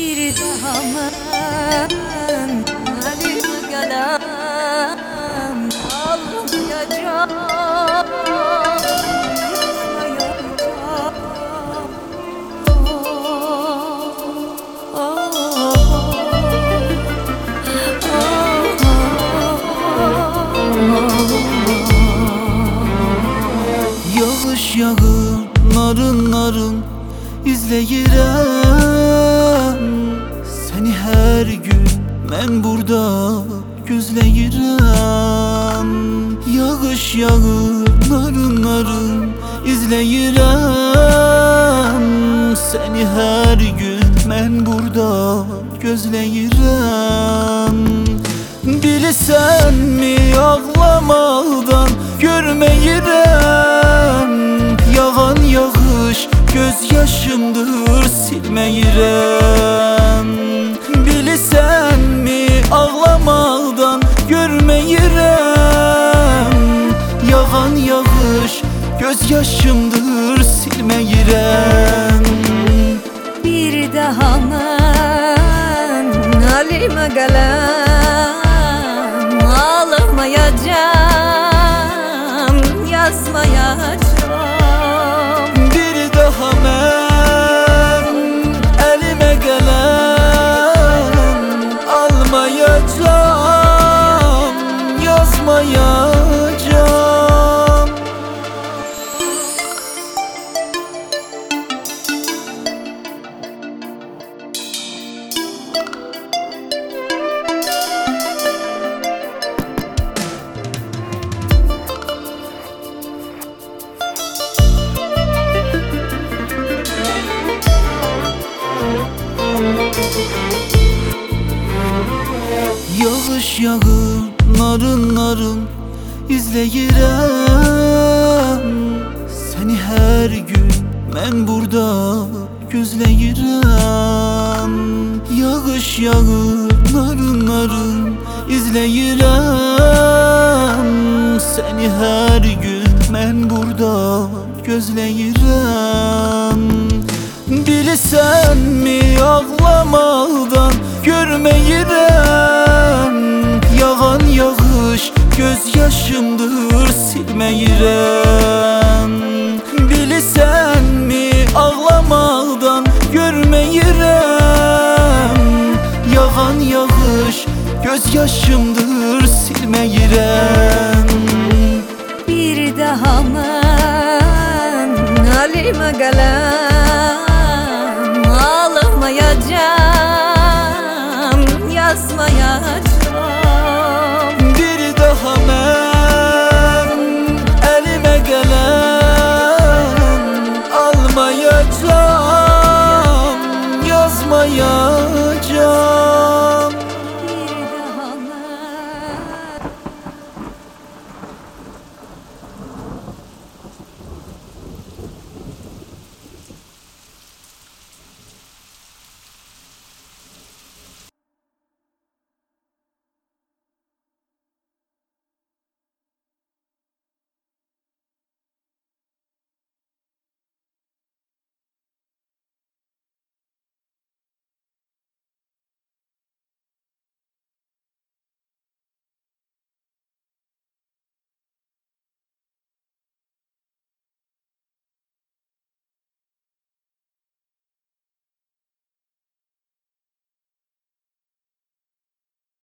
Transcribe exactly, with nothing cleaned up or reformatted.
Bir daha mı halime gelen ağlamayacağım, yıkmayacağım. Oh, oh, oh. Yağış yağır narın narın izleyirəm seni her gün mən burada gözləyirəm. Yağış yağır narın narın izleyirəm seni her gün mən burada gözləyirəm. Bilirsən mi ağlamaqdan görməyirəm, yağan yağış göz yaşımdır silməyirəm. Bilirsən mi ağlamaqdan görməyirəm, yağan yağış göz yaşımdır silməyirəm. Bir daha mı halime gelen ağlamayacağım, yazmayacağım. Bir daha mən əlimə gələn almayacağım, yazmayacağım. Yağış yağır narın narın izleyirəm seni her gün mən burada gözləyirəm. Yağış yağır narın narın izleyirəm seni her gün mən burada gözləyirəm. Bilirsən mi ağlamaqdan görməyirəm, yağan yağış göz yaşımdır silməyirəm. Bilirsən mi ağlamaqdan görməyirəm, yağan yağış göz yaşımdır silməyirəm. Bir daha mı halime gelen